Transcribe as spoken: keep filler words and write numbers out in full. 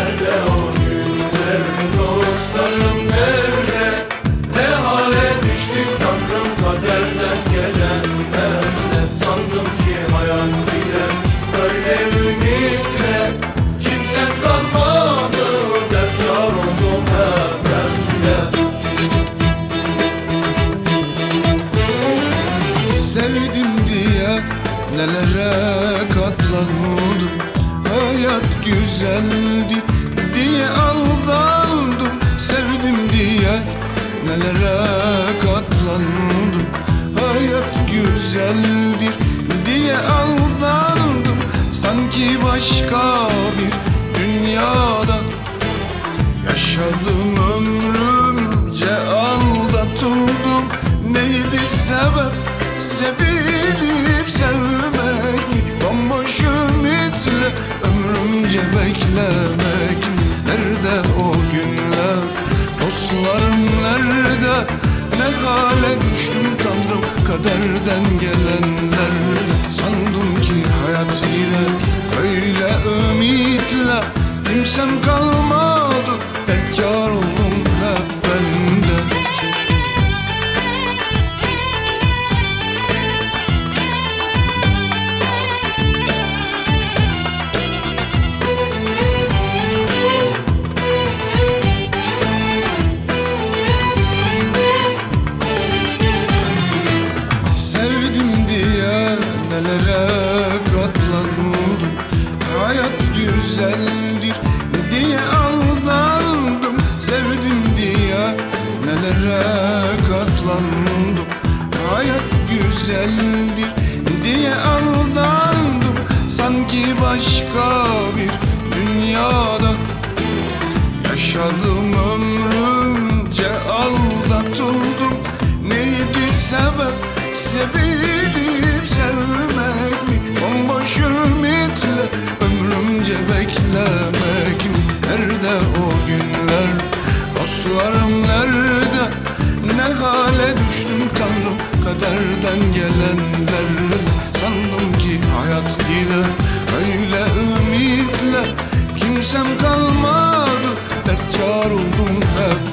nerede o günler? Dostlarım nerede? Ne hale düştük Tanrım kaderden gelenlerle. Sandım ki hayat gider böyle ümitle. Kimsem kalmadı, dert yar oldum hep bende. Sevdim diye nelere katlandım, hayat güzeldi diye aldandım. Sevdim diye nelere katlandım, hayat güzeldir diye aldandım. Sanki başka bir dünyada yaşadım, ömrümce aldatıldım. Neydi sebep? Sevilip sevmek mi? Bomboş ümitle ömrümce beklemek mi? Nerede o günler? Dostlarım nerede? Ne hale düştüm Tanrım kaderden gelenlerle. Sandım ki hayat gider öyle ümitle. Kimsem kalmadı, dertkar oldum hep bende. Sevdim diye nelere katlandım, hayat güzeldir diye aldandım. Sevdim diye nelere katlandım, hayat güzeldir diye aldandım. Sanki başka bir dünyada yaşadım, ömrümce aldatıldım. Neydi sebep? Sevilip sevmek mi? Bomboş ümitle ömrümce beklemek mi? Nerede o günler? Dostlarım nerede? Ne hale düştüm Tanrım kaderden gelenlerle. Sandım ki hayat gider öyle ümitle. Kimsem kalmadı, dertkar oldum hep